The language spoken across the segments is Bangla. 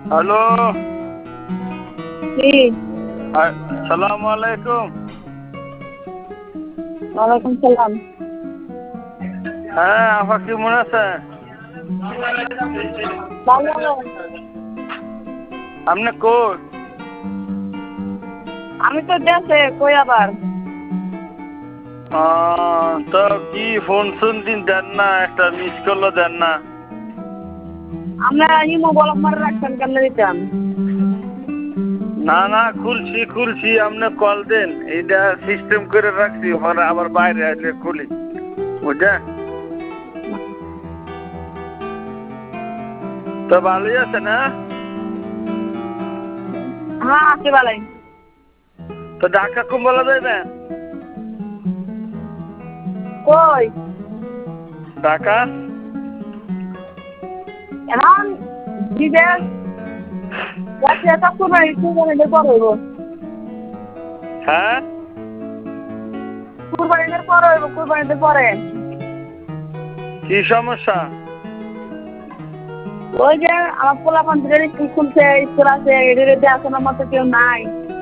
হ্যালো, জি আসসালামু আলাইকুম। ওয়ালাইকুম সালাম। হ্যাঁ, আপা কেমন আছেন? ভালো। আপনি কই? আমি তো দেশে, কই আবার? তো কি ফোন দিন দেন না, একটা মিস কলও দেন না। আমরা ইমো বলক মারে রাখছেন কেমনে দিতাম? না না, খুলছি আপনি কল দেন, এইটা সিস্টেম করে রাখছি, পরে আবার বাইরে আসলে খুলি, বুঝছেন? তো ভালোই আছে না? হ্যাঁ আছি ভালোই। তো ঢাকা কুম্বলা যাইবেন? কই? ঢাকা এখন বিদেশ যাচ্ছি, এটা কুরবানিদের পর হইব। হ্যাঁ, কুরবানিদের পর হইব, কুরবানিদের পরে। কি সমস্যা? ওই যে আমার পোলাপান স্কুল খুলছে, স্কুল আছে, এদের দেখাশোনার মতো কেউ নাই।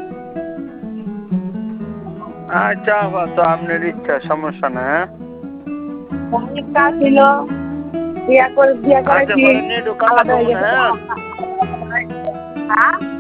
আচ্ছা আপা, তো আপনার ইচ্ছা, সমস্যা না। অনেক কাজ ছিল, বিয়া আচ্ছা, করেছি, পরে নিয়ে ঢোকা আলাদা লাগবো হয়ে মনে, গেছে। হ্যাঁ? হ্যাঁ